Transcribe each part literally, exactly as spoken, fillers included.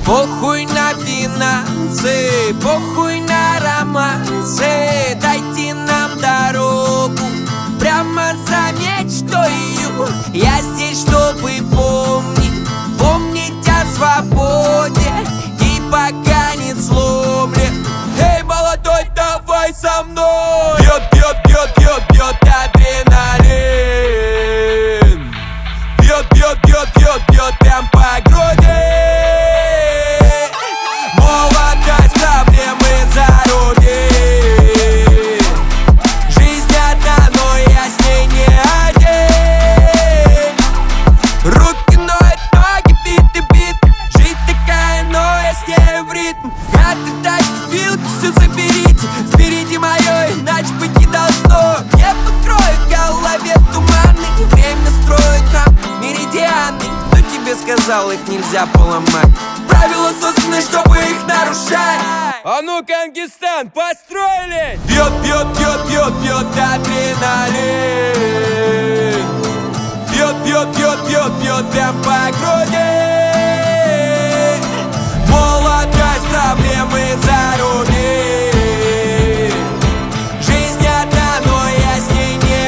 Похуй на финансы, похуй на романсы, дайте нам дорогу прямо за мечтою. Я здесь, чтобы помнить, помнить о свободе и пока не сломлен. Эй, молодой, давай со мной! Бьет, бьет, бьет, бьет, бьет адреналин. Бьет, бьет, бьет, бьет, бьет прям по груди. Молодость, проблемы за руки. Жизнь одна, но я с ней не один. Руки ноют, ноги бит и бит. Жизнь такая, но я с ней в ритм. Отдать вилки, все заберите. Сберите мое, иначе быть не должно. Не покрою в голове туманы. Время строит нам меридианы. Кто тебе сказал, их нельзя поломать? Правила созданы, чтобы их нарушать. А ну, Кангистан, построились! Бьет, бьет, бьет, бьет, бьет адреналин. Бьет, бьет, бьет, бьет, бьет прям по груди. Молодость, проблемы за руки. Жизнь одна, но я с ней не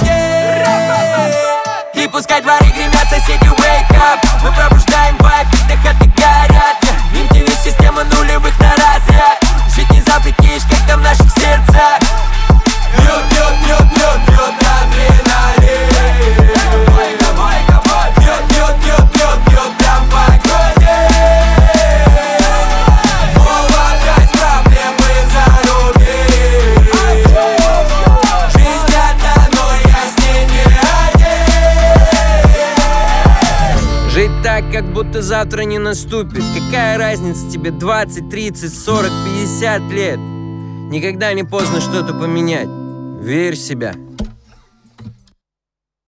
один. И пускай дворы гремят, соседи wake up. Мы пробуждаем вайб, дыхаты горят. эм ти ви система нулевых на разряд. Жить не запретишь, как там в наших сердцах. Бьет, бьет, бьет, бьет, бьет адреналин. Бьет, бьет, бьет, бьет, бьет прям по груди. Молодость, проблемы за руки. Жизнь одна, но я с ней не один. Жить так, как будто завтра не наступит. Какая разница тебе двадцать, тридцать, сорок, пятьдесят лет? Никогда не поздно что-то поменять. Верь в себя.